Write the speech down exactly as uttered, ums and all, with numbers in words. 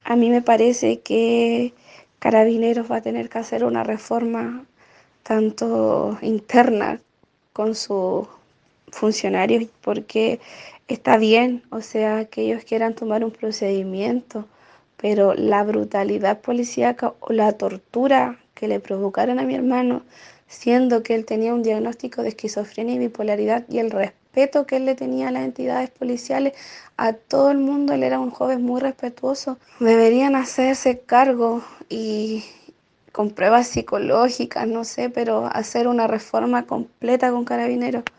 A mí me parece que Carabineros va a tener que hacer una reforma tanto interna con sus funcionarios, porque está bien, o sea, que ellos quieran tomar un procedimiento, pero la brutalidad policíaca o la tortura que le provocaron a mi hermano, siendo que él tenía un diagnóstico de esquizofrenia y bipolaridad, y el respeto que él le tenía a las entidades policiales, a todo el mundo, él era un joven muy respetuoso, deberían hacerse cargo y con pruebas psicológicas, no sé, pero hacer una reforma completa con Carabineros.